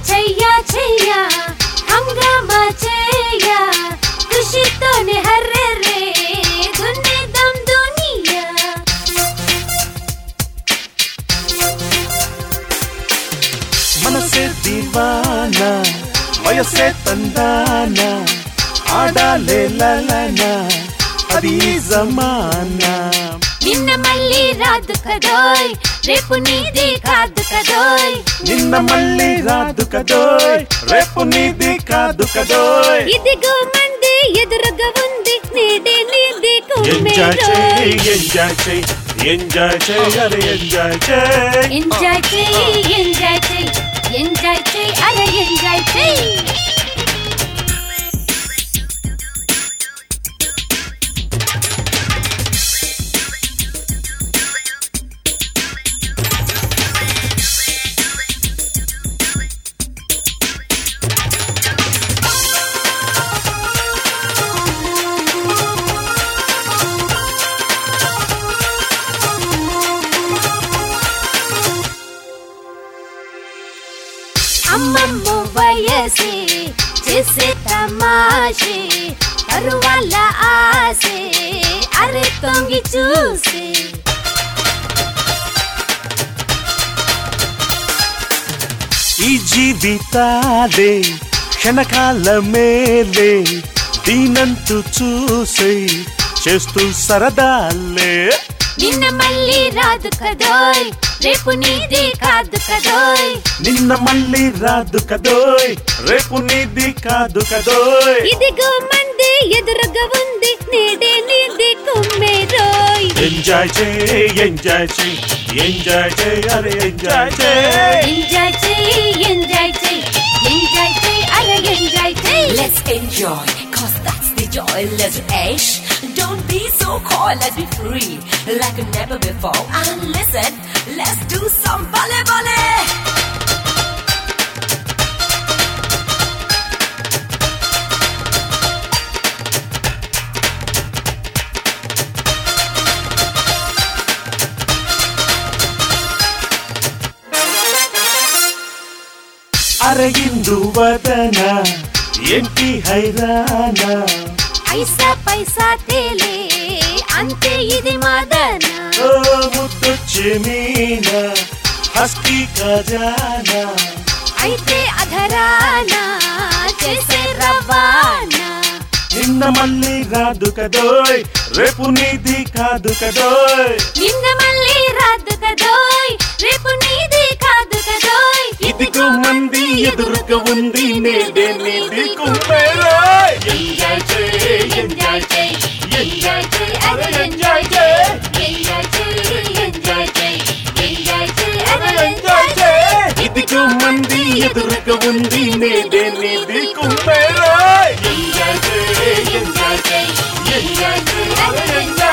చెయ్యా చెయ్యా హంగామా చెయ్యా ఖుషితోనే హర్రే రే దున్నేద్దాం దునియా మనసే దీవానా వయసే తందానా ఆడాలే లలనా అది జమానా నిన్న మళ్ళీ రాదు కదోయ్ రేపు నీది కాదు కదోయ్ నిన్న మళ్ళీ రాదు కదోయ్ రేపు నీది కాదు కదోయ్ ఇదిగో మంది ఎదురుగా ఉంది నీది నీది ఎంజాయ్ కుమ్మేరోయ్ చేయి ఎంజాయ్ చేయి ఎంజాయ్ చేయి అరే ఎంజాయ్ చేయి ఎంజాయ్ చేయి ఎంజాయ్ చేయి ఎంజాయ్ చేయి అరే ఎంజాయ్ చేయి అమ్మమ్మ వయసే చేసే తమాషే తరువాల ఆసే అరే తొంగి చూసే ఈ జీవితాలే క్షణకాల మేలే దీనంతు చూసే చేస్తూ సరదాలే నిన్న మళ్ళీ రాదు కదోయ్ రేపు నీది కాదు కదోయ్ నిన్న మళ్ళీ రాదు కదోయ్ రేపు నీది కాదు కదోయ్ ఇదిగో మంది ఎదురుగా ఉంది నీదే నీది కుమ్మేరోయ్ ఎంజాయ్ చేయి ఎంజాయ్ చేయి ఎంజాయ్ చేయి అరే ఎంజాయ్ చేయి ఎంజాయ్ చేయి ఎంజాయ్ చేయి ఎంజాయ్ చేయి అరే ఎంజాయ్ చేయి Let's enjoy, cause that's the joy. Let's ash. Don't be so coy, let's be free like never before. And listen, let's do some ballet ballet. అరే ఇందు వదన ఏంటి హైరానా ఐసా పైసా తేలే అంతే ఇది మదన ఓ ముద్దు చెమీనా హస్కీ ఖజానా అయితే అధరానా చేసే రవాణా నిన్న మళ్ళీ రాదు కదోయ్ రేపు నీది కాదు కదోయ్ నిన్న మళ్ళీ రాదు కదోయ్ రేపు నీది కాదు కదోయ్ ఇదిగో మంది ఎదురుగా ఉంది నేడే నీది కుమ్మేరోయ్ ఎంజాయ్ చేయి ఎంజాయ్ చేయి ఎంజాయ్ చేయి అరే ఎంజాయ్ చేయి ఎంజాయ్ చేయి ఎంజాయ్ చేయి ఎంజాయ్ చేయి అరే ఎంజాయ్ చేయి ఇదిగో మంది ఎదురుగా ఉంది నేడే నీది కుమ్మేరోయ్ ఎంజాయ్ చేయి ఎంజాయ్ చేయి ఎంజాయ్ చేయి అరే ఎంజాయ్